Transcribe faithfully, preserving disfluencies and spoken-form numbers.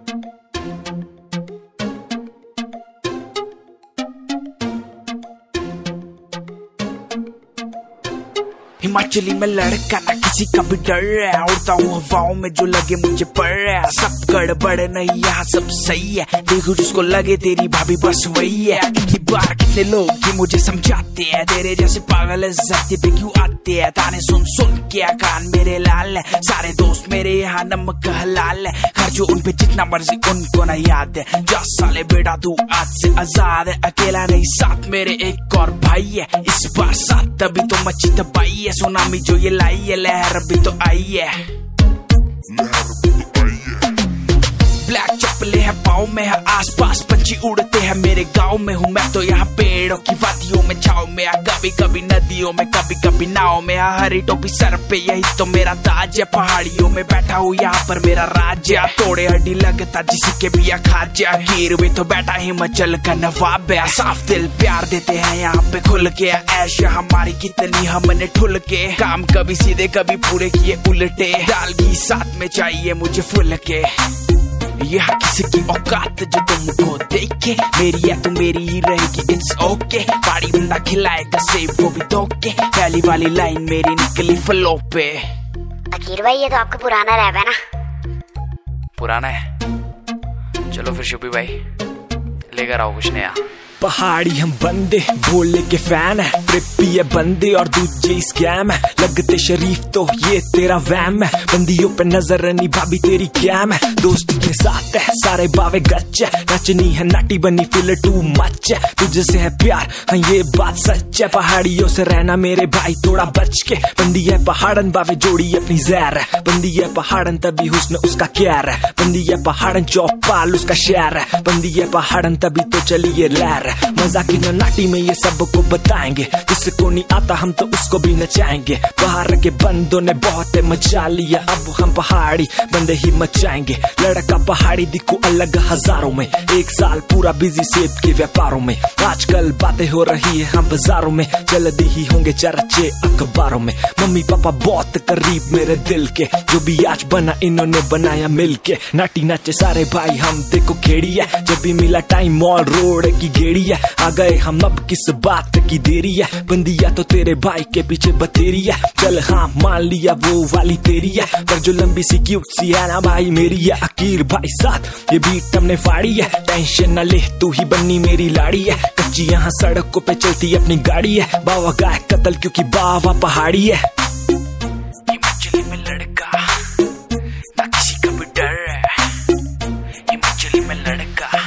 हिमाचली में लड़का ना किसी का भी डर है, उड़ता हूँ हवाओं में जो लगे मुझे पड़ है। सब गड़बड़ नहीं यहाँ सब सही है, देखो जिसको लगे तेरी भाभी बस वही है। कितनी बार कितने लोग ही मुझे समझाते हैं, तेरे जैसे पागल है धरती पे क्यों आते हैं। ताने सुन सुन के कान मेरे लाल है, सारे दोस्त मेरे यहाँ नमक हलाल है। खर्चो उन पे जितना मर्जी उनको ना याद है, जा साले बेटा तू आज से आजाद है। अकेला नहीं साथ मेरे एक और भाई है, इस बार साथ तभी तो मची तबाही है। सुनामी जो ये लाई है लहर भी तो आई है, ब्लैक चप्पलें हैं पाँव में है, आसपास पंछी उड़ते हैं मेरे गांव में हूँ मैं तो यहाँ पेड़ों की वादियों में छाव में, कभी कभी नदियों में कभी कभी नाव में। हरी टोपी सर पे यही तो मेरा ताज है, पहाड़ियों में बैठा हूँ यहाँ पर मेरा राज्य। तोड़े हड्डी लगता जिसके भी खाजा, गिर में तो बैठा हिमाचल का नवाब है। साफ दिल प्यार देते हैं यहाँ पे खुल के, ऐश हमारी कितनी हमने ठुल के। काम कभी सीधे कभी पूरे किए उल्टे, डाल घी साथ में चाहिए मुझे फुल के। यहाँ किसी की औकात जो तुमको देखे, मेरी है तो मेरी ही रहेगी इट्स ओके। पाड़ी बंदा खिलाएगा सेब वो भी धोके, पहली वाली लाइन मेरी निकली फ्लो पे। अकीर भाई ये तो आपका पुराना रैप है ना? पुराना है, चलो फिर शुभी भाई लेकर आओ कुछ नया। पहाड़ी हम बंदे भोले के फैन है, ट्रिपी है बंदे और दूजे स्कैम है। लगते शरीफ तो ये तेरा वैम है, बंदियों पे नजर नहीं भाभी तेरी कैम है। दोस्ती के साथ है सारे बावे गच्चे, नचनी है नाटी बनी फील टू मच है। तुझे से है प्यार हाँ ये बात सच है, पहाड़ियों से रहना मेरे भाई थोड़ा बच के। बंदी है पहाड़न बावे जोड़ी अपनी जहर है, बंदी है पहाड़न तभी हुस्न उसका क्यार है। बंदी है पहाड़न चौपाल उसका शहर है, बंदी है पहाड़न तभी तो चली ये लहर। मजा की नाटी में ये सबको बताएंगे, जिसको नहीं आता हम तो उसको भी नचाएंगे। बाहर के बंदों ने बहुत मचा लिया, अब हम पहाड़ी बंदे ही मचाएंगे। लड़का पहाड़ी दिखो अलग हजारों में, एक साल पूरा बिजी सेब के व्यापारों में। आजकल बातें हो रही है हम बाजारों में, जल्दी ही होंगे चर्चे अखबारों में। मम्मी पापा बहुत करीब मेरे दिल के, जो भी आज बना इन्होंने बनाया मिलके। नाटी नाचे सारे भाई हम देखो खेड़ी है, जब भी मिला टाइम मॉल रोड की गेड़ी है। आ गए हम अब किस बात की देरी है, बंदिया तो तेरे भाई के पीछे बतेरी है। चल हाँ मान लिया वो वाली तेरी है, पर जो लंबी सी क्यूट सी है ना भाई मेरी है। अकीर भाई साथ ये बीट हमने फाड़ी है, टेंशन न ले तू ही बन्नी मेरी लाड़ी है। कच्ची यहाँ सड़कों पे चलती अपनी गाड़ी है, बाबा गाय कतल क्योंकि बाबा पहाड़ी है। हिमाचली में लड़का ना किसी का भी डर है, हिमाचली में लड़का